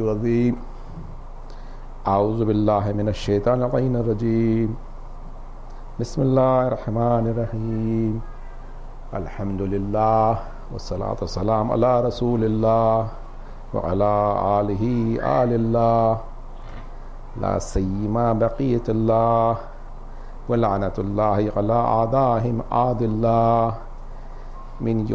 العظیم اعوذ باللہ من الشیطان اللعین الرجیم بسم اللہ الرحمن الرحیم الحمدللہ والصلاة والسلام علی رسول اللہ وعلی آلہ آل اللہ لا سیما بقیت اللہ ولعنت اللہ علی اعدائہم اعد اللہ من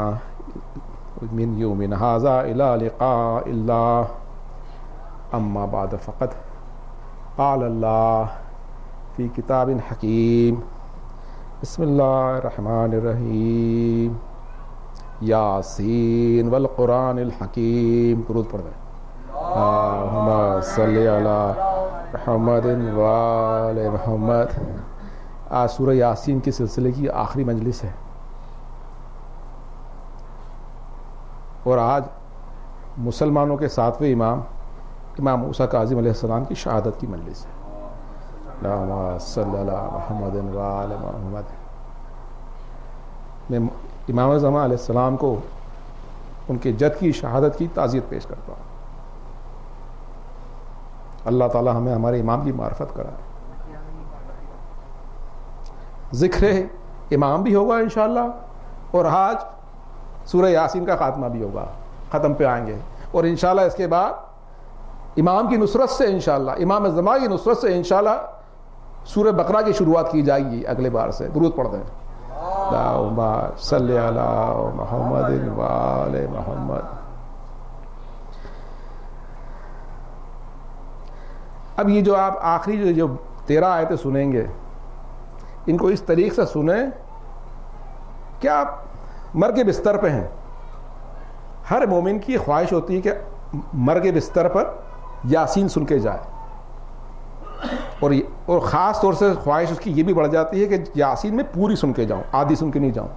یومنا ھذا الی لقاء اللہ اما بعد فقد قال اللہ فی کتاب حکیم بسم اللہ الرحمن الرحیم یاسین والقرآن الحکیم. درود پڑھ دیں. اللہم صلی علی محمد وآل محمد. آج سورہ یاسین کے سلسلے کی آخری مجلس ہے اور آج مسلمانوں کے 7ویں امام موسیٰ کاظم علیہ السلام کی شہادت کی مجلس ہے. اللہم صلی علی محمد وآل محمد. میں امام زمان علیہ السلام کو ان کے جد کی شہادت کی تعزیت پیش کرتا ہوں. اللہ تعالی ہمیں ہمارے امام کی معرفت کرائے. ذکر امام بھی ہوگا انشاءاللہ اور آج سورہ یاسین کا خاتمہ بھی ہوگا. ختم پہ آئیں گے اور انشاءاللہ اس کے بعد امام کی نصرت سے انشاءاللہ امام زمان کی نصرت سے انشاءاللہ سورہ بقرہ کی شروعات کی جائے گی اگلے بار سے. درود پڑھ دیں. اللہم صلی علی محمد وآل محمد. اب یہ جو آپ آخری جو 13 آیتیں سنیں گے ان کو اس طریقے سے سنیں کہ آپ مر کے بستر پہ ہیں. ہر مومن کی خواہش ہوتی ہے کہ مر کے بستر پر یاسین سن کے جائے اور خاص طور سے خواہش اس کی یہ بھی بڑھ جاتی ہے کہ یاسین میں پوری سن کے جاؤں, آدھی سن کے نہیں جاؤں,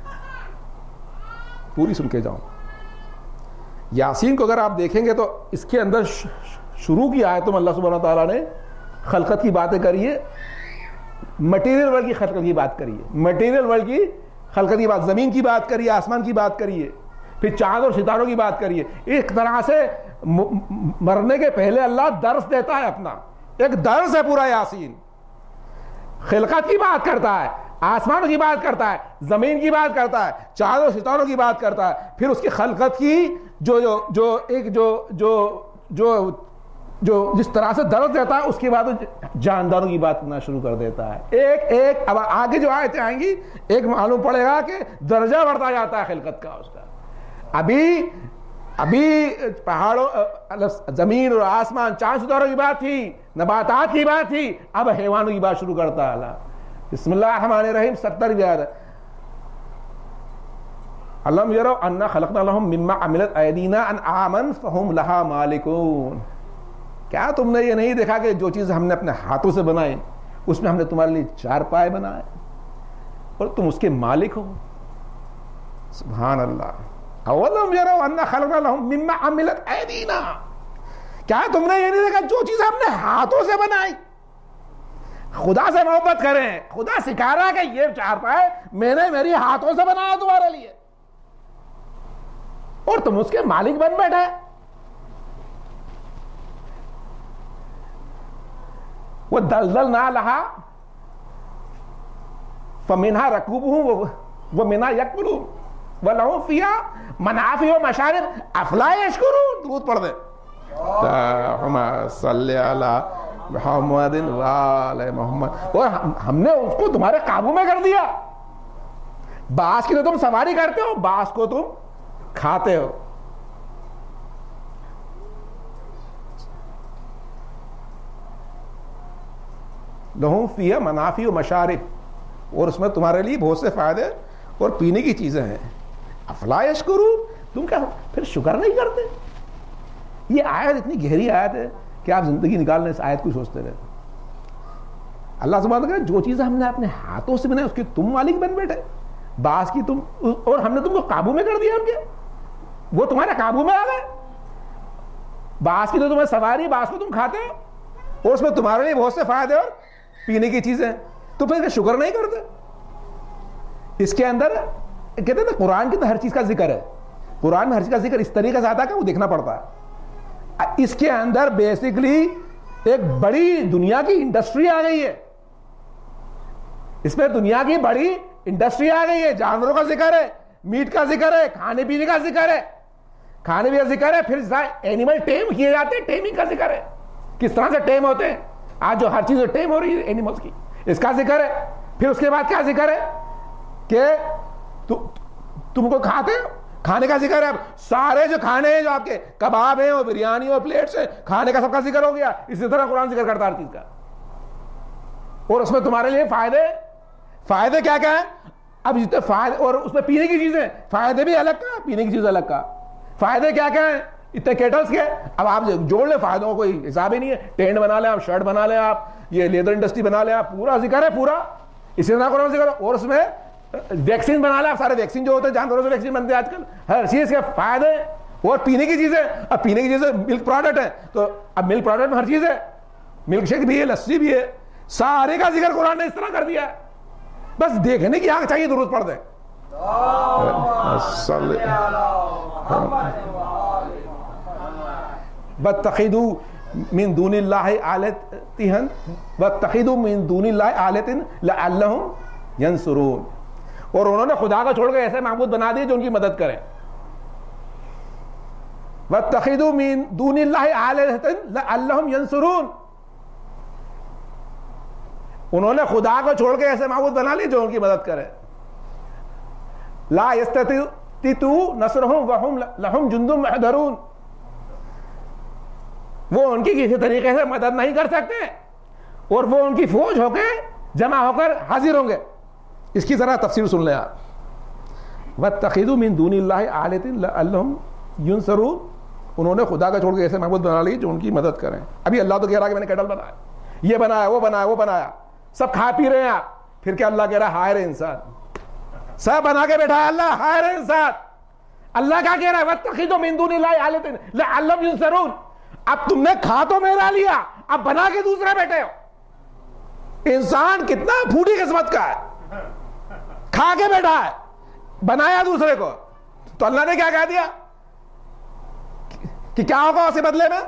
پوری سن کے جاؤں. یاسین کو اگر آپ دیکھیں گے تو اس کے اندر شروع کی آیتوں میں اللہ سبحانہ تعالیٰ نے خلقت کی باتیں کری ہے, مٹیریل ورلڈ کی خلقت کی بات کری ہے, مٹیریل ورلڈ کی خلقت کی بات, زمین کی بات کری ہے, آسمان کی بات کری ہے, پھر چاند اور ستاروں کی بات کری ہے. ایک طرح سے مرنے کے پہلے اللہ درس دیتا ہے, اپنا ایک درس ہے پورا یاسین. خلقت کی بات کرتا ہے, آسمانوں کی بات کرتا ہے, زمین کی بات کرتا ہے, چاند اور ستاروں کی بات کرتا ہے, پھر اس کی خلقت کی جو جس طرح سے درس دیتا ہے اس کے بعد جانداروں کی بات کرنا شروع کر دیتا ہے. ایک ایک اب آگے جو آیتیں آئیں گی ایک معلوم پڑے گا کہ درجہ بڑھتا جاتا ہے خلقت کا اس کا. ابھی پہاڑوں, زمین اور آسمان, چاند ستاروں کی بات تھی, نباتات کی بات تھی, اب حیوانوں کی بات شروع کرتا ہے اللہ. بسم اللہ الرحمن الرحیم 70 آیت. الم یروا انا خلقنا لهم مما عملت ایدینا انعاما فهم لها مالکون. کیا تم نے یہ نہیں دیکھا کہ جو چیز ہم نے اپنے ہاتھوں سے بنائے اس میں ہم نے تمہارے لیے 4 پائے بنائے اور تم اس کے مالک ہو. سبحان اللہ. اولم یروا انا خلقنا لهم مما عملت ایدینا. کیا تم نے یہ نہیں دیکھا جو چیز ہم نے ہاتھوں سے بنائی. خدا سے محبت کریں. خدا سکھا رہا ہے کہ یہ 4 پائے میں نے میری ہاتھوں سے بنایا تمہارے لیے اور تم اس کے مالک بن بیٹھے. وَدَلَّلْنَا لَهَا فَمِنْهَا رَكُوبُهُمْ وَمِنْهَا يَأْكُلُونَ وَلَهُمْ فِيهَا مَنَافِعُ وَمَشَارِبُ أَفَلَا يَشْكُرُونَ. درود پڑھ دیں. اللہم صلی علی محمد وآل محمد. اور ہم نے اس کو تمہارے قابو میں کر دیا. باس کی تو تم سواری کرتے ہو, باس کو تم کھاتے ہو. لہم فیہا منافع و مشارب, اور اس میں تمہارے لیے بہت سے فائدے اور پینے کی چیزیں ہیں. افلا یشکرون. تم کیا پھر شکر نہیں کرتے؟ یہ آیت اتنی گہری آیت ہے کہ آپ زندگی نکالنے اس آیت کو سوچتے رہتے. اللہ سبحانہ کہا جو چیزیں ہم نے اپنے ہاتھوں سے بنائی اس کے تم مالک بن بیٹھے. باس کی تم, اور ہم نے تم کو قابو میں کر دیا. ہم کے وہ تمہارے قابو میں آ گئے. باس کی تو تمہیں سواری, باس کو تم کھاتے ہو اور اس میں تمہارے لیے بہت سے فائدے اور پینے کی چیزیں, تو پھر شکر نہیں کرتے. اس کے اندر کہتے ہیں قرآن کی تو ہر چیز کا ذکر ہے. قرآن میں ہر چیز کا ذکر اس طریقے سے آتا ہے کہ وہ دیکھنا پڑتا ہے. اس کے اندر بیسکلی ایک بڑی دنیا کی انڈسٹری آ گئی ہے. اس میں دنیا کی بڑی انڈسٹری آ گئی ہے. جانوروں کا ذکر ہے, میٹ کا ذکر ہے, کھانے پینے کا ذکر ہے, کھانے پینے کا ذکر ہے, پھر اینیمل ٹیم کیے جاتے ہیں, ٹیمنگ کا ذکر ہے, کس طرح سے ٹیم ہوتے ہیں. آج جو ہر چیز ٹیم ہو رہی ہے اینیملز کی, اس کا ذکر ہے. پھر اس کے بعد کیا ذکر ہے کہ تم کو کھاتے ہو, کھانے کا ذکر ہے. سارے جو کھانے ہیں جو آپ کے کباب ہیں اور بریانی اور پلیٹس ہیں, کھانے کا سب کا ذکر ہو گیا. اسی طرح قرآن ذکر کرتا ہر چیز کا, اور اس میں تمہارے لیے فائدے کیا کیا ہیں. اب جتنے فائدے, اور اس میں پینے کی چیزیں, فائدے بھی الگ کا, پینے کی چیز الگ کا. فائدے کیا کیا ہیں اتنے کیٹلز کے, اب آپ جوڑ لیں فائدوں کا کوئی حساب ہی نہیں ہے. ٹینٹ بنا لیں آپ, شرٹ بنا لیں آپ, یہ لیدر انڈسٹری بنا لیں آپ, پورا ذکر ہے پورا. اسی طرح قرآن ذکر, اور اس میں ویکسین بنا لیں آپ, سارے ویکسین جو ہوتے ہیں جانوروں سے ویکسین بنتے ہیں آج کل, ہر چیز کے فائدے. اور پینے کی چیزیں, اب پینے کی چیزیں ملک پروڈکٹ ہیں, تو اب ملک پروڈکٹ میں ہر چیز ہے, ملک شیک بھی ہے, لسی بھی ہے, سارے کا ذکر قرآن نے اس طرح کر دیا ہے. بس دیکھنے کی آنکھ چاہیے, ضرورت پڑ دے. واتخذوا من دون اللہ آلہۃ لعلہم ینصرون. اور انہوں نے خدا کو چھوڑ کے ایسے معبود بنا دیے جو ان کی مدد کریں. واتخذوا من دون اللہ آلہۃ لعلہم ینصرون. انہوں نے خدا کو چھوڑ کے ایسے معبود بنا لیے جو ان کی مدد کرے. لا یستطیعوا نصرہم وہم لہم جند محضرون. وہ ان کی کسی طریقے سے مدد نہیں کر سکتے, اور وہ ان کی فوج ہو کے جمع ہو کر حاضر ہوں گے. اس کی ذرا تفسیر سن لیں آپ. واتخذوا من دون اللہ آلہۃ لعلہم ینصرون. انہوں نے خدا کا چھوڑ کے ایسے معبود بنا لیے جو ان کی مدد کریں. ابھی اللہ تو کہہ رہا کہ میں نے کیٹل بنایا, یہ بنایا, وہ بنایا, وہ بنایا, سب کھا پی رہے ہیں آپ. پھر کیا اللہ کہہ رہا ہے, ہائے رے انسان, سب بنا کے بیٹھا ہے اللہ, ہائے رے انسان. اللہ کیا کہہ رہا ہے, واتخذوا من دون اللہ آلہۃ لعلہم ینصرون. اب تم نے کھا تو میرا لیا, اب بنا کے دوسرے بیٹھے ہو. انسان کتنا پھوٹی قسمت کا ہے, کھا کے بیٹھا ہے, بنایا دوسرے کو. تو اللہ نے کیا کہہ دیا کہ کیا ہوگا اسے بدلے میں,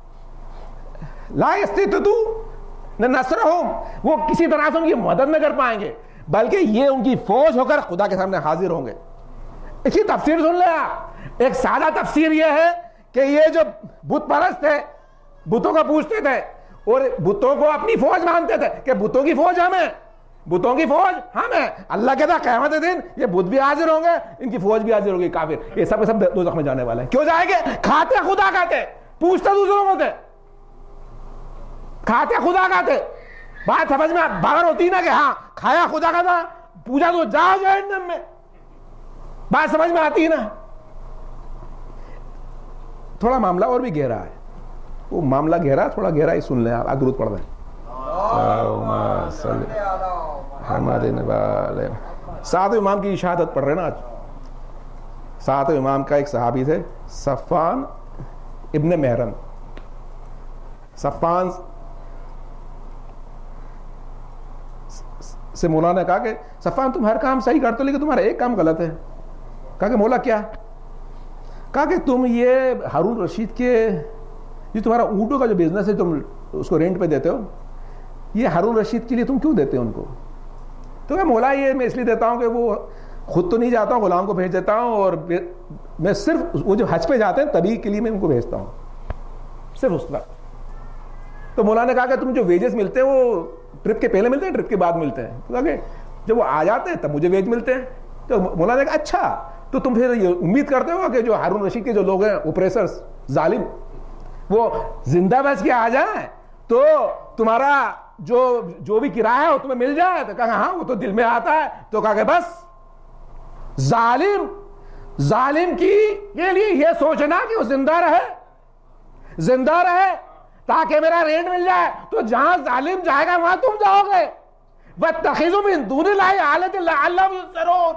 لا یستطیعوا نصرہم. وہ کسی طرح سے ان کی مدد نہ کر پائیں گے, بلکہ یہ ان کی فوج ہو کر خدا کے سامنے حاضر ہوں گے. اس کی تفسیر سن لیں آپ. ایک سادہ تفسیر یہ ہے کہ یہ جو بت پرست تھے, بتوں کو پوجتے تھے اور بتوں کو اپنی فوج مانتے تھے کہ بتوں کی فوج ہم ہیں, بتوں کی فوج ہم ہیں. اللہ کہتا قیامت دن یہ بت بھی حاضر ہوں گے, ان کی فوج بھی حاضر ہوگی. کافر یہ سب کے سب دوزخ میں جانے والے ہیں. کیوں جائیں گے, کھاتے خدا کھاتے, پوچھتے دوسروں کو تھے, کھاتے خدا کھاتے. بات سمجھ میں باہر ہوتی نا کہ ہاں کھایا خدا کا تھا, پوجا تو جاؤ جہنم میں. بات سمجھ میں آتی نا. تھوڑا معاملہ اور بھی گہرا ہے, وہ معاملہ گہرا, تھوڑا گہرا ہی سن لیں آپ. درود پڑھ دیں. ساتھ امام کی شہادت پڑھ رہے نا آج. ساتھ امام کا ایک صحابی تھے, صفوان ابن محرن. صفوان سے مولا نے کہا کہ صفوان تم ہر کام صحیح کرتے ہو لیکن تمہارا ایک کام غلط ہے. کہا کہ مولا کیا؟ کہا کہ تم یہ ہارون رشید کے یہ تمہارا اونٹوں کا جو بزنس ہے تم اس کو رینٹ پہ دیتے ہو, یہ ہارون رشید کے لیے تم کیوں دیتے ہو ان کو؟ تو کہ مولا یہ میں اس لیے دیتا ہوں کہ وہ خود تو نہیں جاتا ہوں, غلام کو بھیج دیتا ہوں, اور میں صرف وہ جو حج پہ جاتے ہیں تبھی کے لیے میں ان کو بھیجتا ہوں, صرف اس وقت. تو مولا نے کہا کہ تم جو ویجز ملتے ہیں وہ ٹرپ کے پہلے ملتے ہیں ٹرپ کے بعد ملتے ہیں؟ تو کہا کہ جب وہ آ جاتے ہیں تب مجھے ویج ملتے ہیں. تو مولا نے کہا اچھا تو تم پھر یہ امید کرتے ہو کہ جو ہارون رشید کے جو لوگ ہیں اوپریسرز, ظالم, وہ زندہ بچ کے آ جائیں تو تمہارا جو بھی کرایہ ہے وہ تمہیں مل جائے؟ تو کہا ہاں وہ تو دل میں آتا ہے. تو کہا کہ بس ظالم کی کے لیے یہ سوچنا کہ وہ زندہ رہے تاکہ میرا رینٹ مل جائے, تو جہاں ظالم جائے گا وہاں تم جاؤ گے. واتخذوا من دون اللہ آلہۃ لعلہم ینصرون.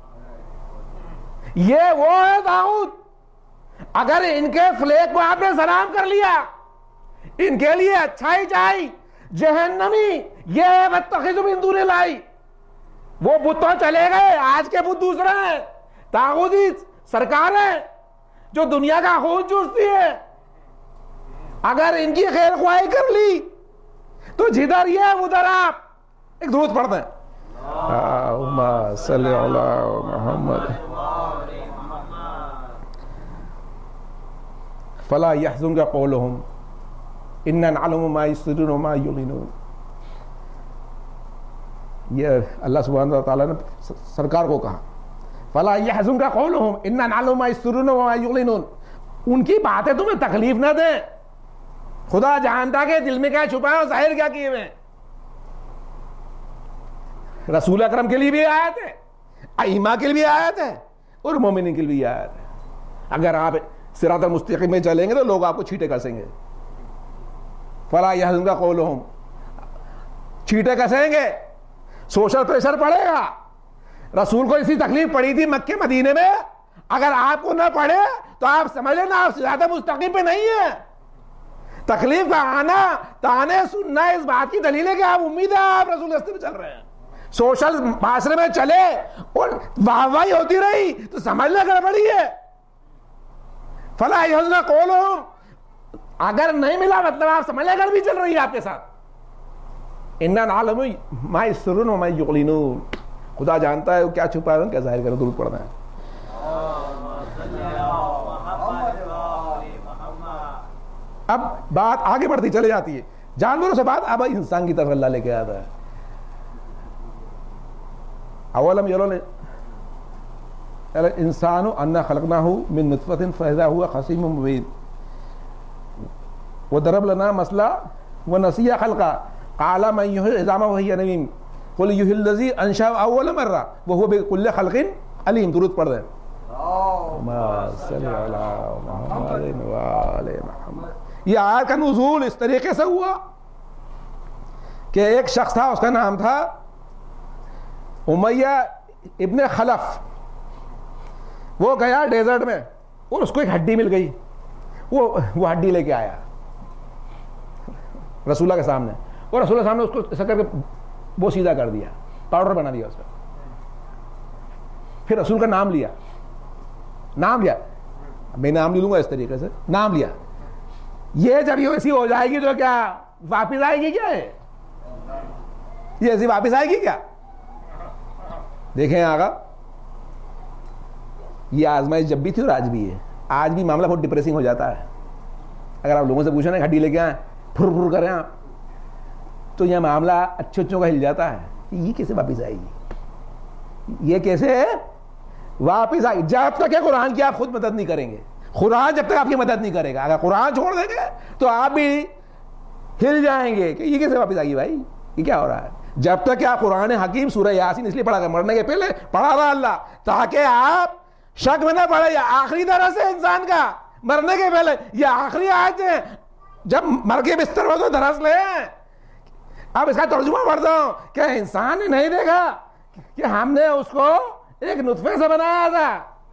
یہ وہ ہے داؤد, اگر ان کے فلیگ کو آپ نے سلام کر لیا ان کے لیے اچھائی چاہیے, جہنمی یہ ہے واتخذوا من دون اللہ. وہ بت تو چلے گئے, آج کے بت دوسرے ہیں, طاغوتی سرکاریں جو دنیا کا خون چوستی ہے, اگر ان کی خیر خواہی کر لی تو جدھر یہ ادھر آپ ایک درود پڑھتے ہیں اللہم صلی علی محمد فلا يحزنك قولهم انا نعلم ما يسرون وما يعلنون. یہ اللہ سبحانہ وتعالیٰ نے سرکار کو کہا فلا يحزنك قولهم انا نعلم ما يسرون وما يعلنون. ان کی باتیں تمہیں تکلیف نہ دیں، خدا جانتا کہ دل میں کیا چھپا ہے اور ظاہر کیا کیے ہوئے. رسول اکرم کے لیے بھی آیت ہے، ائمہ کے لیے بھی آیت ہے، اور مومنین کے لیے بھی آیت ہے. اگر آپ صراط المستقیم میں چلیں گے تو لوگ آپ کو چھیٹے کسیں گے. فلا يحزنك قولهم، چھیٹے کسیں گے، سوشل پریشر پڑے گا. رسول کو اسی تکلیف پڑی تھی مکے مدینے میں، اگر آپ کو نہ پڑے تو آپ سمجھ لیں نا آپ صراط مستقیم پہ نہیں ہیں. تکلیف کا آنا تانے سننا اس بات کی دلیل ہے کہ آپ امید ہے آپ رسول راستے میں چل رہے ہیں. سوشل معاشرے میں چلے اور واہواہی ہوتی رہی تو سمجھ لیں گڑبڑی ہے. فلا يحزنك قولهم، اگر نہیں ملا مطلب آپ سمجھ لیں گڑبڑی چل رہی ہے آپ کے ساتھ. انا نعلم ما يسرون وما يعلنون، خدا جانتا ہے وہ کیا چھپا ہے کیا ظاہر کرے. درود پڑھنا ہے. اب بات آگے بڑھتی چلے جاتی ہے، جانوروں سے بات اب انسان کی طرف اللہ لے کے آتا ہے. اولم يرون الانسان انا خلقناه من نطفة فاذا هو خصيم مبين وضرب لنا مثلا ونسي خلقا قال من يحيي العظام وهي رميم قل يحيي الذي انشأها اول مرة وهو بكل خلق عليم. درود پڑھ دیں اللهم صل على محمد وآل محمد. یہ آیت کا نزول اس طریقے سے ہوا کہ ایک شخص تھا، اس کا نام تھا امیہ ابن خلف. وہ گیا ڈیزرٹ میں اور اس کو ایک ہڈی مل گئی. وہ ہڈی لے کے آیا رسول اللہ کے سامنے، اور رسول اللہ سامنے اس کو ایسا کر کے وہ سیدھا کر دیا، پاؤڈر بنا دیا اس کا. پھر رسول کا نام لیا، میں نام لے لوں گا اس طریقے سے، نام لیا. یہ جب یہ ایسی ہو جائے گی تو کیا واپس آئے گی؟ کیا ہے یہ ایسی واپس آئے گی کیا؟ دیکھیں آقا، یہ آزمائش جب بھی تھی اور آج بھی ہے. آج بھی معاملہ بہت ڈپریسنگ ہو جاتا ہے. اگر آپ لوگوں سے پوچھیں نا ہڈی لے کے آئیں پھر پھر کریں آپ تو یہ معاملہ اچھوں کا ہل جاتا ہے. یہ کیسے واپس آئے گی؟ یہ کیسے واپس آئے گی؟ جب تک کہ قرآن کی آپ خود مدد نہیں کریں گے، قرآن جب تک آپ کی مدد نہیں کرے گا. اگر قرآن چھوڑ دیں گے تو آپ بھی ہل جائیں گے کہ یہ کیسے واپس آئے گی بھائی، یہ کیا ہو رہا ہے. جب تک کہ آپ قرآن حکیم سورہ یاسین اس لیے پڑھا کر مرنے کے پہلے پڑھا رہا اللہ تاکہ آپ شک میں نہ پڑے. یہ آخری درس ہے انسان کا مرنے کے پہلے، یہ آخری آیت ہے. جب مر کے بستر ہو تو درس لیں. اب اس کا ترجمہ پڑھتا ہوں کہ انسان نے نہیں دیکھا کہ ہم نے اس کو ایک نطفے سے بنایا تھا.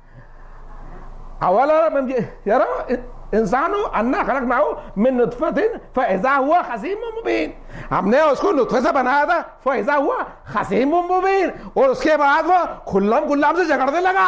انسان انا خلقناہ من نطفۃ فاذا هو خصیم مبین، ہم نے اس کو نطفے سے بنایا تھا فاذا هو خصیم مبین، اور اس کے بعد وہ کھلم کھلم سے جھگڑنے لگا.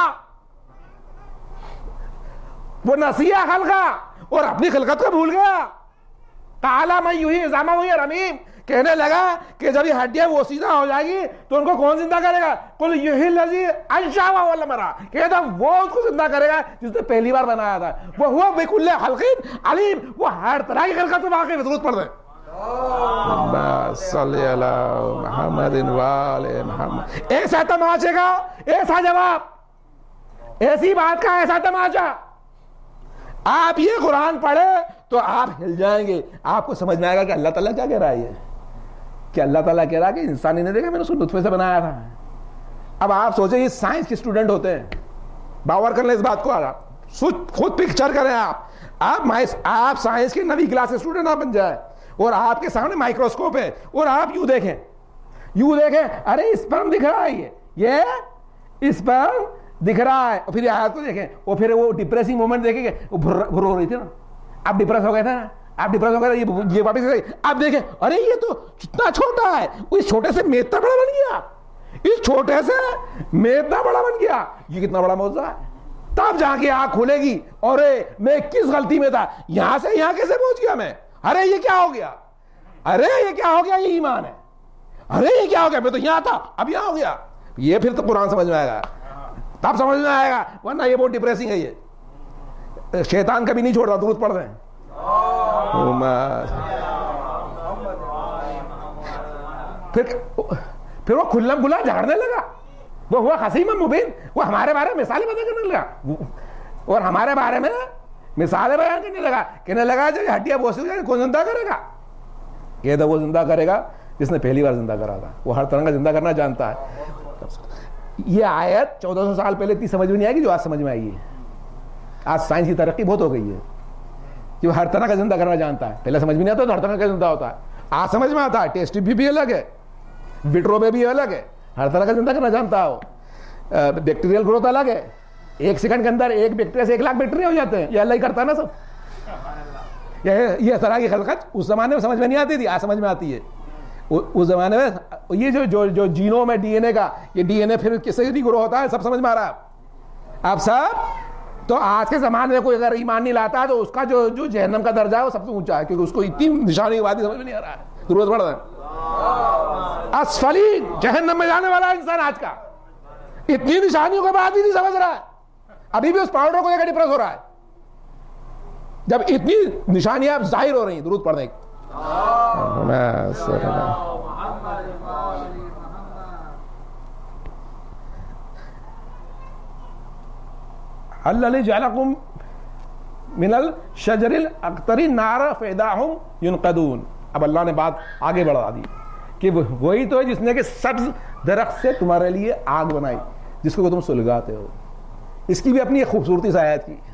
وہ نسیہ خلقا، اور اپنی خلقت کو بھول گیا. قال من یحیی العظام وہی رمیم، کہنے لگا کہ جب یہ ہڈیاں وہ سیدھا ہو جائے گی تو ان کو کون زندہ کرے گا؟ قل یحیی الذی انشأها اول مرہ، کہتا وہ اس کو زندہ کرے گا جس نے پہلی بار بنایا تھا. وہو بکل خلق علیم، وہ ہر طرح کی خلقت میں واقف ہے. درود پڑھ دیں اللہم صلی علی محمد وآل محمد. ایسا تماشے کا ایسا جواب، ایسی بات کا ایسا تماشا. آپ یہ قرآن پڑھے تو آپ ہل جائیں گے. آپ کو سمجھ میں آئے گا کہ اللہ تعالیٰ کیا کہہ رہا ہے. کہ اللہ تعالیٰ کہہ رہا ہے کہ انسان ہی نے دیکھا میں نے اس کو نطفے سے بنایا تھا. اب آپ سوچیں یہ سائنس کے اسٹوڈنٹ ہوتے ہیں، باور کر لیں اس بات کو. خود پکچر کریں آپ سائنس کے 9ویں کلاس کے اسٹوڈنٹ آپ بن جائیں اور آپ کے سامنے مائکروسکوپ ہے اور آپ یوں دیکھیں ارے اسپرم دکھ رہا ہے، یہ اسپرم دکھ رہا ہے. اور پھر آیات کو دیکھیں اور پھر وہ ڈپریسنگ مومنٹ دیکھیں گے، وہ بھر ہو رہی تھی نا، آپ ڈپریس ہو گئے تھے نا، آپ ڈپریس ہو گئے تھے، یہ واپس آپ دیکھیں ارے یہ تو کتنا چھوٹا ہے، اس چھوٹے سے میدہ بڑا بن گیا، اس چھوٹے سے میدہ بڑا بن گیا. یہ کتنا بڑا معجزہ ہے. تب جا کے آنکھ کھلے گی، اور میں کس غلطی میں تھا، یہاں سے یہاں کیسے پہنچ گیا میں، ارے یہ کیا ہو گیا، ارے یہ کیا ہو گیا، یہ ایمان ہے، ارے یہ کیا ہو گیا، میں تو یہاں تھا اب یہاں ہو گیا. یہ پھر تو قرآن سمجھ میں آئے گا، تب سمجھ میں آئے گا، ورنہ یہ بہت ڈپریسنگ ہے. یہ شیطان کبھی نہیں چھوڑتا. درود پڑھ رہے ہیں. پھر وہ کھلا کھلا جھاڑنے لگا، وہ ہوا خصیم مبین، وہ ہمارے بارے میں مثالیں بیان کرنے لگا، اور ہمارے بارے میں مثالیں بیان کہنے لگا جو ہڈیاں بوسی کون زندہ کرے گا، یہ تو وہ زندہ کرے گا جس نے پہلی بار زندہ کرا تھا، وہ ہر طرح کا زندہ کرنا جانتا ہے. یہ آیت 1400 سال پہلے اتنی سمجھ میں نہیں آئے گی جو آج سمجھ میں آئی ہے. آج سائنس کی ترقی بہت ہو گئی ہے، جو ہر طرح کا زندہ کرنا جانتا ہے. پہلے سمجھ میں نہیں آتا تو ہر طرح کا زندہ ہوتا ہے، آج سمجھ میں آتا ہے. ٹیسٹ بھی الگ ہے، وٹرو میں بھی الگ ہے، ہر طرح کا زندہ کرنا جانتا ہو. بیکٹیریل گروتھ الگ ہے، 1 سیکنڈ کے اندر 1 بیکٹیریا سے 1 لاکھ بیکٹیریا ہو جاتے ہیں. یہ اللہ ہی کرتا ہے نا سب. یہ طرح کی خلقت اس زمانے میں سمجھ میں نہیں آتی تھی، آج سمجھ میں آتی ہے. اس زمانے میں یہ جو جینوم ہے ڈی این اے کا، یہ ڈی این اے پھر کس سے نہیں گرو ہوتا ہے، سب سمجھ میں آ رہا ہے اب سب. تو آج کے زمانے میں کوئی اگر ایمان نہیں لاتا تو اس کا جو جہنم کا درجہ ہے وہ سب سے اونچا ہے، کیونکہ اس کو اتنی نشانی کی بات سمجھ میں نہیں آ رہا ہے. ضرورت پڑ رہا ہے اسفلی جہنم میں جانے والا انسان آج کا اتنی نشانیوں کے بعد بھی نہیں سمجھ رہا ہے، ابھی بھی اس پاؤڈر کو لے کر ڈپریس ہو رہا ہے جب اتنی نشانیاں ظاہر ہو رہی ہیں. درود پڑھنے کی الذی جعلکم من الشجر الاخضر نارا فاذا هم ينقضون. اب اللہ نے بات آگے بڑھا دی کہ وہی تو ہے جس نے کہ سبز درخت سے تمہارے لیے آگ بنائی جس کو تم سلگاتے ہو. اس کی بھی اپنی ایک خوبصورتی سے آیت کی.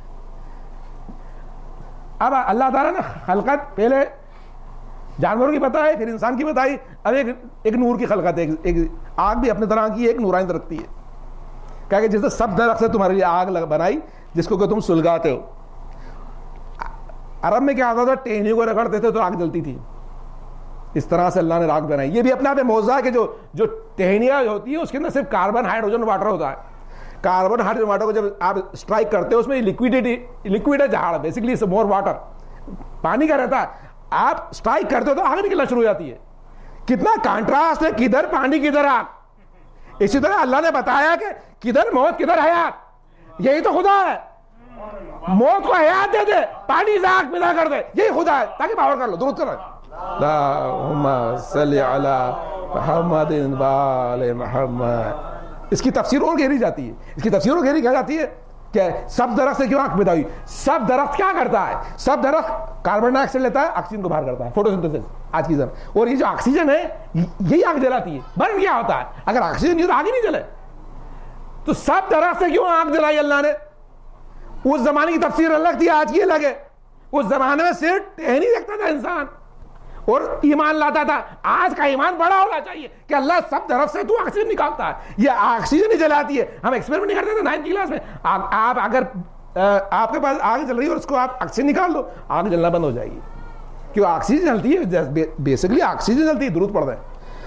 اب اللہ تعالیٰ نے خلقت پہلے جانوروں کی بتائی، پھر انسان کی بتائی، اب ایک نور کی خلقت ہے. ایک آگ بھی اپنے طرح کی ایک نورانی رکھتی ہے، کہا کہ جس نے سب درخت سے تمہارے لیے آگ بنائی جس کو کہ تم سلگاتے ہو. عرب میں کیا ہوتا تھا، ٹہنیوں کو رگڑتے تھے تو آگ جلتی تھی. اس طرح سے اللہ نے آگ بنائی. یہ بھی اپنے آپ میں موضوع ہے کہ جو ٹہنیاں ہوتی ہیں اس کے اندر صرف کاربن ہائیڈروجن واٹر ہوتا ہے. کاربن ہائیڈروجن واٹر کو جب آپ اسٹرائک کرتے ہو اس میں لکوڈ ہے جہاڑ، بیسکلی اٹس مور واٹر، پانی کا رہتا ہے. آپ اسٹرائک کرتے ہو تو آگ نکلنا شروع ہو جاتی ہے. کتنا کانٹراسٹ ہے، کدھر پانی کدھر آگ. اسی طرح اللہ نے بتایا کہ کدھر موت کدھر حیات. یہی تو خدا ہے، موت کو حیات دے دے، پانی سے آگ پیدا کر دے، یہی خدا ہے. تاکہ باور کر لو. درود کرو اللہم صلی علی محمد و آل محمد. اس کی تفسیر اور گہری جاتی ہے، اس کی تفسیر اور گہری کیا جاتی ہے کہ سب درخت سے کیوں آگ پیدا ہوئی. سب درخت کیا کرتا ہے، سب درخت کاربن ڈائی آکسائڈ لیتا ہے، آکسیجن کو باہر کرتا ہے، فوٹوسنتھسس آج کی زمانے. اور یہ جو آکسیجن ہے یہی آگ جلاتی ہے. برن کیا ہوتا ہے، اگر آکسیجن نہیں تو آگ ہی نہیں جلے. تو سب درخت سے کیوں آگ جلائی اللہ نے. اس زمانے کی تفسیر الگ تھی، آج کی الگ ہے. اس زمانے میں صرف ٹہنی رکھتا تھا انسان اور ایمان لاتا تھا. آج کا ایمان بڑا ہونا چاہیے کہ اللہ سب درخت سے تو آکسیجن نکالتا ہے، یہ آکسیجن ہی جلاتی ہے. ہم ایکسپیریمنٹ نہیں کرتے تھے 9th کلاس میں. آپ اگر آپ کے پاس آگ جل رہی ہے اور اس کو آپ آکسیجن نکال دو، آگ جلنا بند ہو جائے گی. کیوں آکسیجن جلتی ہے، بیسکلی آکسیجن جلتی ہے. درود پڑھ دیں.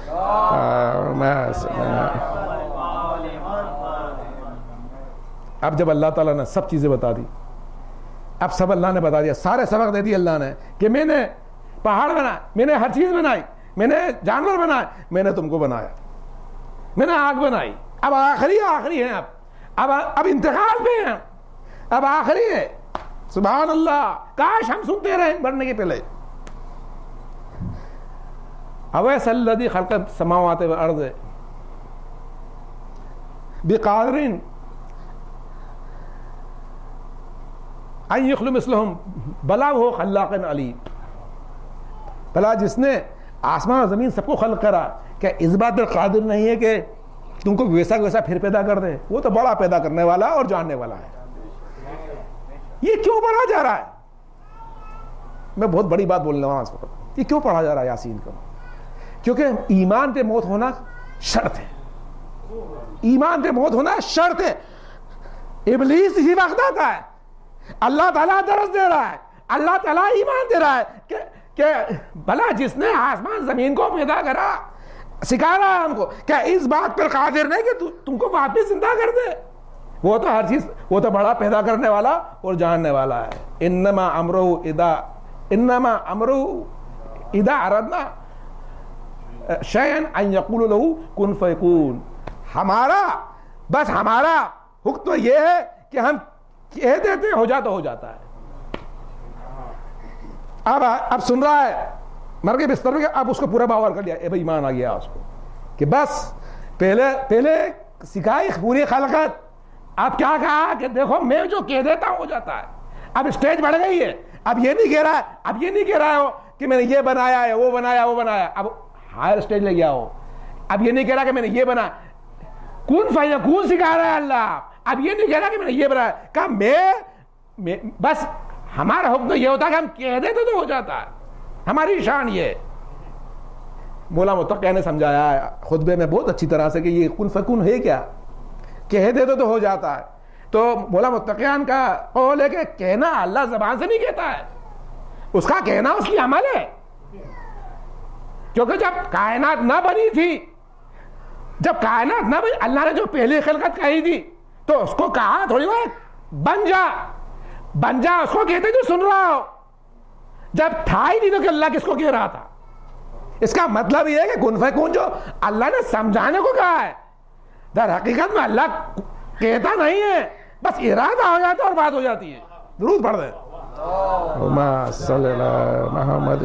اب جب اللہ تعالیٰ نے سب چیزیں بتا دی، اب سب اللہ نے بتا دیا، سارے سبق دے دی اللہ نے کہ میں نے پہاڑ بنائے، میں نے ہر چیز بنائی، میں نے جانور بنائے، میں نے تم کو بنایا، میں نے آگ بنائی. اب آخری ہیں، اب انتقال پہ ہیں، اب آخری ہے. سبحان اللہ، کاش ہم سنتے رہے مرنے کے پہلے. اویس الذی خلق السماوات والارض بقادر ان یخلق مثلہم بلا وہ خلاق علیم. بلا جس نے آسمان اور زمین سب کو خلق کرا، کیا اس بات پر قادر نہیں ہے کہ تم کو ویسا ویسا پھر پیدا کر دے. وہ تو بڑا پیدا کرنے والا اور جاننے والا ہے. یہ کیوں پڑھا جا رہا ہے؟ میں بہت بڑی بات بولنے والا ہوں. یہ کیوں پڑھا جا رہا ہے یاسین کو؟ کیونکہ ایمان پہ موت ہونا شرط ہے. ایمان پہ موت ہونا شرط ہے. ابلیس اسی وقت آتا ہے، اللہ تعالیٰ درس دے رہا ہے، اللہ تعالیٰ ایمان دے رہا ہے کہ بھلا جس نے آسمان زمین کو پیدا کرا سکھا رہا ہے ہم کو، کیا اس بات پر قادر نہیں کہ تم کو واپس زندہ کر دے. وہ تو ہر چیز، وہ تو بڑا پیدا کرنے والا اور جاننے والا ہے. انما امرہ اذا اردنا شیئا ان یقول له کن فیکون. ہمارا حکم تو یہ ہے کہ ہم کہہ دیتے ہیں ہو جاتا ہے. اب سن رہا ہے مر کے بستر میں، اب اس کو پورا باور کر لیا، اے بھائی ایمان آ گیا اس کو کہ بس پہلے سکھائی پوری خلقت. اب کیا کہا کہ دیکھو میں جو کہہ دیتا ہوں ہو جاتا ہے. اب اسٹیج بڑھ گئی ہے، اب یہ نہیں کہہ رہا ہو کہ میں نے یہ بنایا ہے، وہ بنایا. اب ہائر اسٹیج لے گیا ہو. اب یہ نہیں کہہ رہا کہ میں نے یہ بنا، کن فیکون سکھا رہا ہے اللہ. اب یہ نہیں کہہ رہا کہ میں نے یہ بنایا، کہا میں بس ہمارا حکم تو یہ ہوتا ہے کہ ہم کہہ دیتے تو ہو جاتا ہے. ہماری شان یہ. مولا متقی نے سمجھایا ہے خطبے میں بہت اچھی طرح سے کہ یہ کن فیکون ہے کیا، کہہ دیتے تو ہو جاتا ہے. تو مولا متقیان کا قول ہے کہ کہنا اللہ زبان سے نہیں کہتا ہے، اس کا کہنا اس کی عمل ہے. کیونکہ جب کائنات نہ بنی تھی، اللہ نے جو پہلی خلقت کہی تھی تو اس کو کہا تھوڑی بن جا اس کو کہتے جو سن رہا ہو. جب تھا ہی نہیں تو کہ اللہ کس کو کہہ رہا تھا. اس کا مطلب یہ ہے کہ کن فیکون جو اللہ نے سمجھانے کو کہا ہے، در حقیقت میں اللہ کہتا نہیں ہے، بس ارادہ ہو جاتا ہے اور بات ہو جاتی ہے. درود پڑھ دیں. اللہم صلی علی محمد.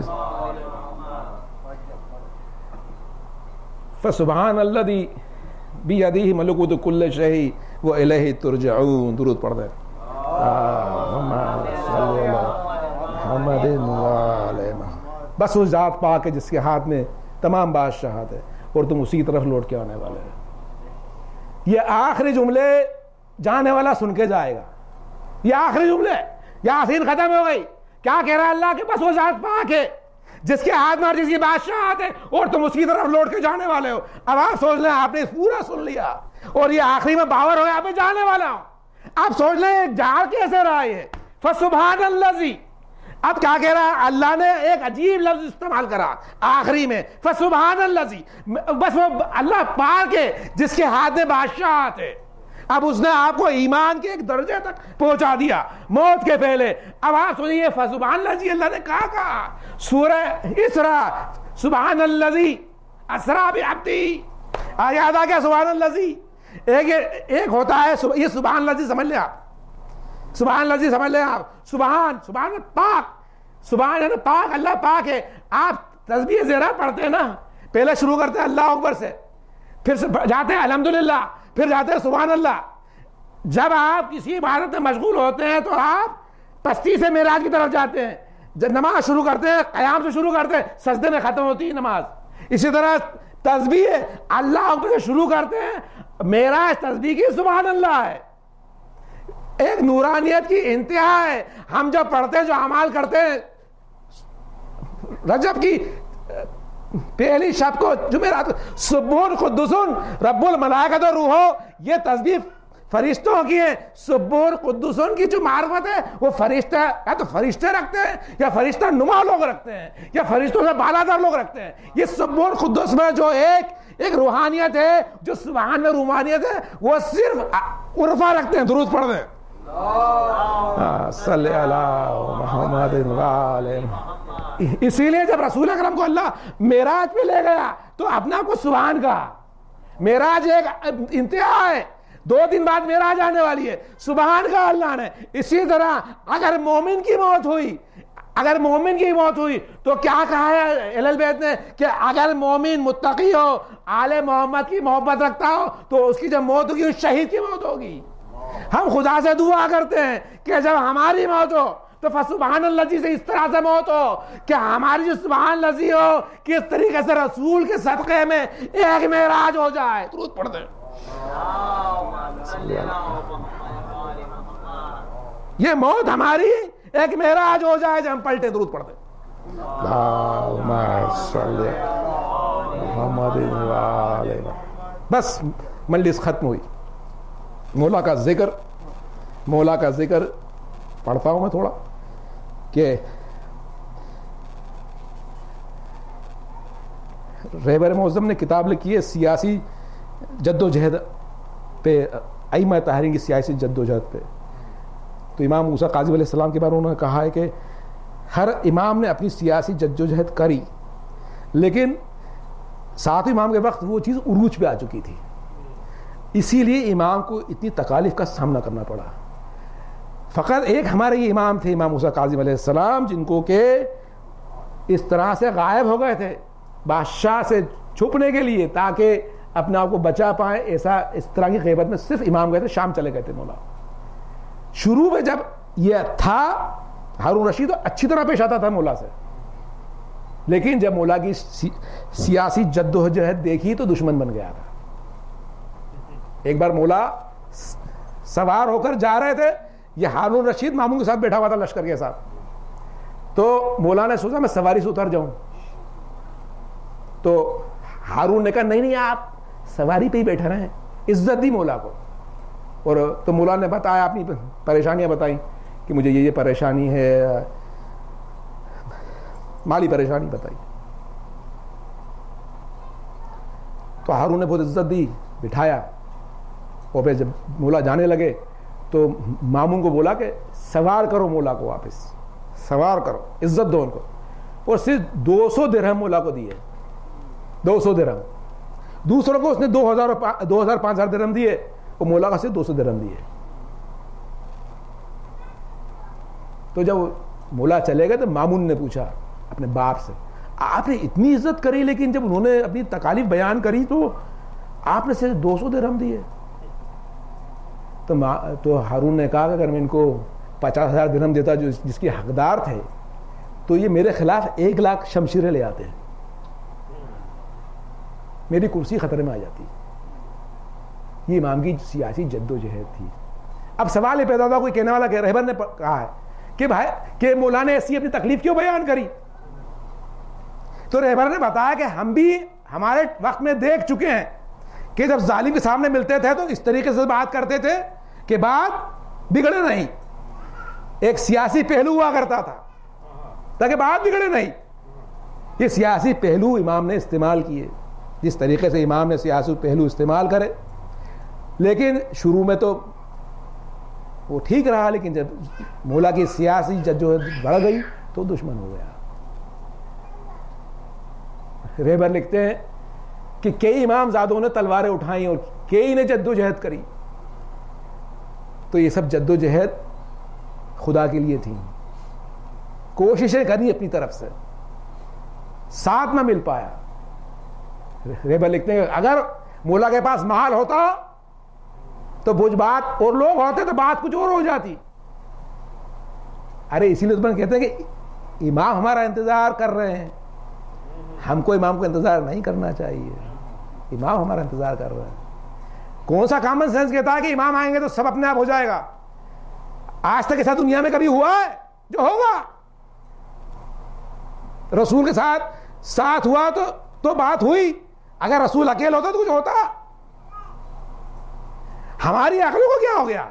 فسبحان الذی بیدہ ملکوت کل شیء والیہ ترجعون. درود پڑھ دیں. اللہم صلی علی محمد وعلی محمد. بس اس ذات پاک ہے جس کے ہاتھ میں تمام بادشاہت ہے اور تم اسی طرف لوٹ کے آنے والے ہیں. یہ آخری جملے جانے والا سن کے جائے گا. یہ آخری جملے، یاسین ختم ہو گئی. کیا کہہ رہا ہے اللہ کہ بس وہ ذات پاک ہے جس کے ہاتھ میں جس کی بادشاہت ہے اور تم اسی طرف لوٹ کے جانے والے ہو. اب آپ سوچ لیں آپ نے پورا سن لیا اور یہ آخری میں باور ہو گیا میں جانے والا ہوں. آپ سوچ لیں جا کیسے رہا ہے. فسبحان الذی. اب کیا کہہ رہا ہے اللہ نے؟ ایک عجیب لفظ استعمال کرا آخری میں، فسبحان الذی. بس وہ اللہ پاک ہے جس کے ہاتھ میں بادشاہت ہے. اب اس نے آپ کو ایمان کے ایک درجے تک پہنچا دیا موت کے پہلے. اب آپ سنیے فسبحان الذی اللہ نے کہا سورہ اسراء، سبحان الذی اسرا بعبدہ. یاد آ گیا سبحان الذی. ایک ہوتا ہے یہ سبحان الذی سمجھ لیں آپ، سبحان الذی سمجھ لیں آپ. سبحان پاک، سبحان ہے نا پاک، اللہ پاک ہے. آپ تسبیح زیرہ پڑھتے ہیں نا، پہلے شروع کرتے ہیں اللہ اکبر سے، پھر جاتے ہیں الحمدللہ، پھر جاتے ہیں سبحان اللہ. جب آپ کسی عبادت میں مشغول ہوتے ہیں تو آپ پستی سے معراج کی طرف جاتے ہیں. جب نماز شروع کرتے ہیں قیام سے شروع کرتے ہیں، سجدے میں ختم ہوتی ہے نماز. اسی طرح تسبیح اللہ اکبر سے شروع کرتے ہیں، معراج تسبیح کی سبحان اللہ ہے. ایک نورانیت کی انتہا ہے. ہم جب پڑھتے ہیں جو اعمال کرتے ہیں رجب کی پہلی شب کو جمعرات کو، سبحان قدوس رب الملائکۃ والروح، یہ تسبیح فرشتوں کی ہے. سبحان قدوس کی جو معرفت ہے وہ فرشتہ یا تو فرشتے رکھتے ہیں یا فرشتہ نما لوگ رکھتے ہیں یا فرشتوں سے بالادر لوگ رکھتے ہیں. یہ سبحان قدوس میں جو ایک روحانیت ہے، جو سبحان میں روحانیت ہے، وہ صرف عرفہ رکھتے ہیں. درود پڑھ دیں. صلی علی محمد وعلی محمد. اسی لیے جب رسول اکرم کو اللہ معراج پہ لے گیا تو اپنا کو سبحان کہا. معراج ایک انتہا ہے، 2 دن بعد معراج آنے والی ہے. سبحان کہا اللہ نے. اسی طرح اگر مومن کی موت ہوئی تو کیا کہا ہے اہل البیت نے کہ اگر مومن متقی ہو، آل محمد کی محبت رکھتا ہو تو اس کی جب موت ہوگی اس شہید کی موت ہوگی. ہم خدا سے دعا کرتے ہیں کہ جب ہماری موت ہو تو فسبحان الذی سے اس طرح سے موت ہو کہ ہماری جو سبحان الذی ہو کہ اس طریقے سے رسول کے صدقے میں ایک معراج ہو جائے. درود پڑھ دیں. یہ موت ہماری ایک معراج ہو جائے جب ہم پلٹے. درود پڑھ دیں. اللہم صلی علی محمد وعلی محمد. بس مجلس ختم ہوئی. مولا کا ذکر پڑھتا ہوں میں تھوڑا کہ رہبر معظم نے کتاب لکھی ہے سیاسی جد و جہد پہ ائمہ طاہرین کی سیاسی جد و جہد پہ. تو امام موسیٰ کاظم علیہ السلام کے بارے میں انہوں نے کہا ہے کہ ہر امام نے اپنی سیاسی جد و جہد کری، لیکن ساتھ امام کے وقت وہ چیز عروج پہ آ چکی تھی، اسی لیے امام کو اتنی تکالیف کا سامنا کرنا پڑا. فقط ایک ہمارے یہ امام تھے امام موسیٰ کاظم علیہ السلام، جن کو کہ اس طرح سے غائب ہو گئے تھے بادشاہ سے چھپنے کے لیے تاکہ اپنے آپ کو بچا پائیں. اس طرح کی غیبت میں صرف امام گئے تھے، شام چلے گئے تھے مولا. شروع میں جب یہ تھا ہارون رشید اچھی طرح پیش آتا تھا مولا سے، لیکن جب مولا کی سیاسی جد و جہد دیکھی تو دشمن بن گیا تھا. ایک بار مولا سوار ہو کر جا رہے تھے، یہ ہارون رشید مامون کے ساتھ بیٹھا ہوا تھا لشکر کے ساتھ. تو مولا نے سوچا میں سواری سے اتر جاؤں، تو ہارون نے کہا نہیں آپ سواری پہ ہی بیٹھے رہے ہیں. عزت دی مولا کو. اور تو مولا نے بتایا اپنی پریشانیاں بتائیں کہ مجھے یہ پریشانی ہے، مالی پریشانی بتائی. تو ہارون نے بہت عزت دی، بٹھایا. اور پھر جب مولا جانے لگے تو مامون کو بولا کہ سوار کرو مولا کو، واپس سوار کرو، عزت دو ان کو. اور صرف 200 درہم مولا کو دیے، 200 درہم. دوسروں کو اس نے 2000-5000 درہم دیے، اور مولا کا صرف 200 درہم دیے. تو جب مولا چلے گئے تو مامون نے پوچھا اپنے باپ سے آپ نے اتنی عزت کری، لیکن جب انہوں نے اپنی تکالیف بیان کری تو آپ نے صرف 200 درہم دیے. تو ہارون نے کہا کہ اگر میں ان کو 50,000 درہم دیتا جس کی حقدار تھے تو یہ میرے خلاف 1 لاکھ شمشیریں لے آتے ہیں، میری کرسی خطرے میں آ جاتی. یہ امام کی سیاسی جد و جہد تھی. اب سوال یہ پیدا ہوتا، کوئی کہنے والا کہ رہبر نے کہا ہے کہ بھائی کہ مولا نے ایسی اپنی تکلیف کیوں بیان کری؟ تو رہبر نے بتایا کہ ہم بھی ہمارے وقت میں دیکھ چکے ہیں کہ جب ظالم کے سامنے ملتے تھے تو اس طریقے سے بات کرتے تھے کہ بات بگڑے نہیں. ایک سیاسی پہلو ہوا کرتا تھا تاکہ بات بگڑے نہیں. یہ سیاسی پہلو امام نے استعمال کیے، جس طریقے سے امام نے سیاسی پہلو استعمال کرے. لیکن شروع میں تو وہ ٹھیک رہا، لیکن جب مولا کی سیاسی جدوجہد بڑھ گئی تو دشمن ہو گیا. رہبر لکھتے ہیں کہ کئی امام زادوں نے تلواریں اٹھائیں اور کئی نے جدوجہد کری. تو یہ سب جدوجہد خدا کے لیے تھیں، کوششیں کریں اپنی طرف سے، ساتھ نہ مل پایا. رہبر لکھتے ہیں اگر مولا کے پاس مال ہوتا تو کچھ بات اور لوگ ہوتے تو بات کچھ اور ہو جاتی. ارے اسی لیے کہتے ہیں کہ امام ہمارا انتظار کر رہے ہیں، ہم کو امام کو انتظار نہیں کرنا چاہیے. امام ہمارا انتظار کر رہا ہے. کون سا کامن سینس کہتا ہے کہ امام آئیں گے تو سب اپنے آپ ہو جائے گا؟ آج تک ایسا دنیا میں کبھی ہوا ہے؟ جو ہوگا رسول کے ساتھ ہوا تو بات ہوئی. اگر رسول اکیل ہوتا تو کچھ ہوتا؟ ہماری عقلوں کو کیا ہو گیا؟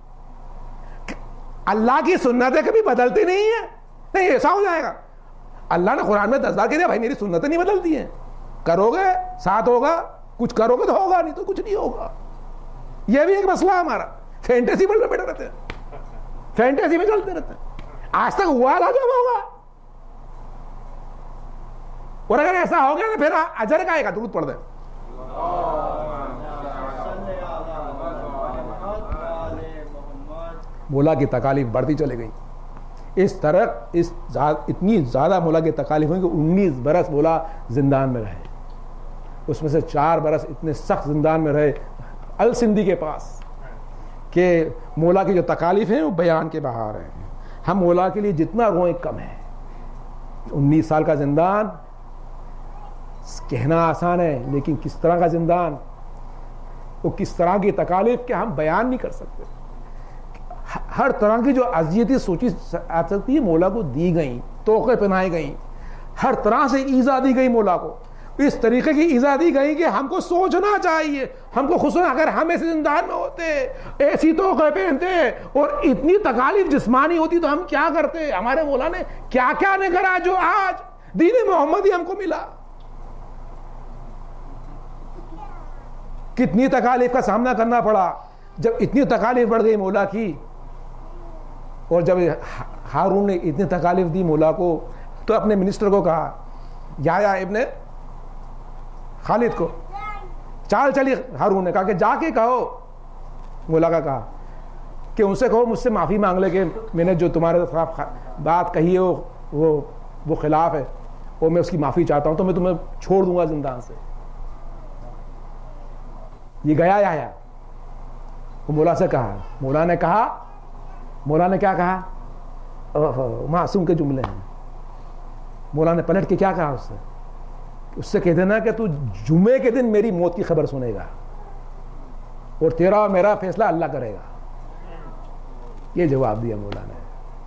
اللہ کی سنتیں کبھی بدلتی نہیں ہیں. نہیں ایسا ہو جائے گا. اللہ نے قرآن میں 10 بار کہہ دیا بھائی میری سنتیں نہیں بدلتی ہیں، کرو گے ساتھ ہوگا، کچھ کرو گے تو ہوگا، نہیں تو کچھ نہیں ہوگا. یہ بھی ایک مسئلہ ہمارا، فینٹیسی میں بیٹھے رہتے ہیں، فینٹیسی میں چلتے رہتے ہیں. آج تک ہوا لا جب ہوگا. اور اگر ایسا ہو گیا تو پھر اجر کا آئے گا. درود پڑھ دیں. مولا کی تکالیف بڑھتی چلے گئی. اس طرح اتنی زیادہ مولا کی تکالیف ہوئی کہ 19 برس مولا زندان میں رہے. اس میں سے 4 برس اتنے سخت زندان میں رہے السندی کے پاس کہ مولا کی جو تکالیف ہیں وہ بیان کے باہر ہیں. ہم مولا کے لیے جتنا روئیں کم ہے. 19 سال کا زندان کہنا آسان ہے، لیکن کس طرح کا زندان، وہ کس طرح کی تکالیف کہ ہم بیان نہیں کر سکتے. ہر طرح کی جو اذیتیں سوچی آ سکتی ہے مولا کو دی گئیں، توقع پہنائی گئیں، ہر طرح سے ایذا دی گئی مولا کو. اس طریقے کی ایذا دی گئی کہ ہم کو سوچنا چاہیے. ہم کو خصوصاً اگر ہم ایسے زندان میں ہوتے، ایسی توقع پہنتے اور اتنی تکالیف جسمانی ہوتی تو ہم کیا کرتے؟ ہمارے مولا نے کیا کیا نہیں کرا جو آج دین محمدی ہم کو ملا. کتنی تکالیف کا سامنا کرنا پڑا. جب اتنی تکالیف بڑھ گئی مولا کی، اور جب ہارون نے اتنی تکالیف دی مولا کو، تو اپنے منسٹر کو کہا، یحییٰ ابن خالد کو، چال چلی ہارون نے کہا کہ جا کے کہو، مولا کا کہا کہ ان سے کہو مجھ سے معافی مانگ لے کہ میں نے جو تمہارے خلاف بات کہی ہے وہ خلاف ہے، اور میں اس کی معافی چاہتا ہوں، تو میں تمہیں چھوڑ دوں گا زندان سے۔ یہ گیا یحییٰ، وہ مولا سے کہا، مولا نے کیا کہا؟ معصوم کے جملے ہیں۔ مولا نے پلٹ کے کیا کہا اس سے کہہ دینا کہ تو جمعے کے دن میری موت کی خبر سنے گا، اور تیرا اور میرا فیصلہ اللہ کرے گا۔ یہ جواب دیا مولا نے۔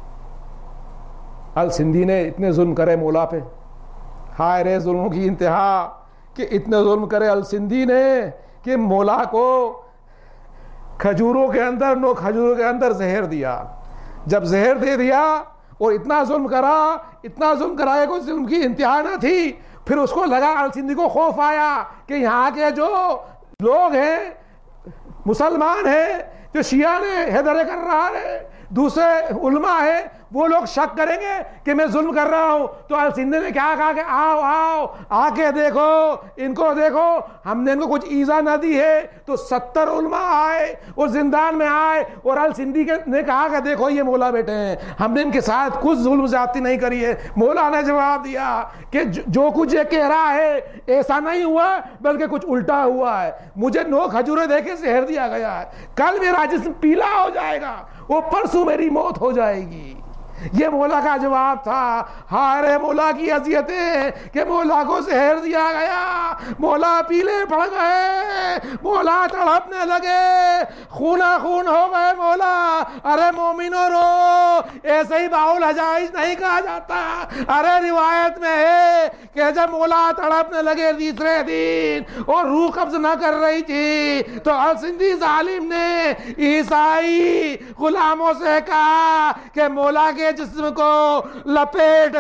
السندھی نے اتنے ظلم کرے مولا پہ، ہائے رے ظلموں کی انتہا، کہ اتنے ظلم کرے السندھی نے کہ مولا کو کھجوروں کے اندر زہر دیا۔ جب زہر دے دیا اور اتنا ظلم کرا کہ کوئی ظلم کی انتہا نہ تھی، پھر اس کو لگا، السندھی کو خوف آیا کہ یہاں کے جو لوگ ہیں، مسلمان ہیں، جو شیعہ نے حیدر کر رہا ہے، دوسرے علماء ہیں، وہ لوگ شک کریں گے کہ میں ظلم کر رہا ہوں۔ تو السندھی نے کیا کہا کہ آؤ آ کے دیکھو، ان کو دیکھو، ہم نے ان کو کچھ ایذا نہ دی ہے۔ تو 70 علماء آئے اور زندان میں آئے، اور السندھی نے کہا کہ دیکھو یہ مولا بیٹے ہیں، ہم نے ان کے ساتھ کچھ ظلم زیادتی نہیں کری ہے۔ مولا نے جواب دیا کہ جو کچھ یہ کہہ رہا ہے ایسا نہیں ہوا، بلکہ کچھ الٹا ہوا ہے۔ مجھے 9 کھجوریں دے کے زہر دیا گیا ہے، کل میرا جسم پیلا ہو جائے گا، وہ پرسوں میری موت ہو جائے گی۔ یہ مولا کا جواب تھا۔ ہارے مولا کی اذیتیں کہ مولا کو زہر دیا گیا، مولا پیلے پڑ گئے، مولا تڑپنے لگے، خونا خون ہو گئے مولا۔ ارے مومنوں رو، ایسے ہی باؤل حجائز نہیں کہا جاتا۔ ارے روایت میں ہے کہ جب مولا تڑپنے لگے تیسرے دن اور روح قبض نہ کر رہی تھی، تو السندھی ظالم نے عیسائی غلاموں سے کہا کہ مولا کے جسم کو لپیٹ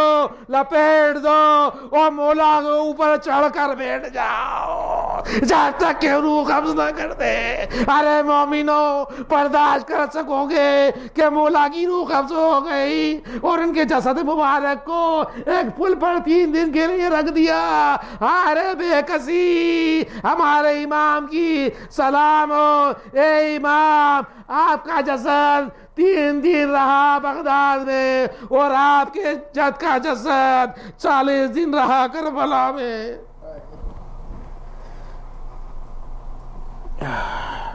دو اور مولا کے اوپر چڑھ کر بیٹھ جاؤ جب تک کہ روح قبض نہ کر دے۔ ارے مومنوں، برداشت کر سکو گے کہ مولا کی روح قبض ہو گئی اور ان کے جسد مبارک کو ایک پل پر 3 دن کے لیے رکھ دیا؟ ارے بے کسی، ہمارے امام کی سلام ہو۔ اے امام، آپ کا جسد 3 دن رہا بغداد میں، اور آپ کے جد کا جسد 40 دن رہا کربلا میں۔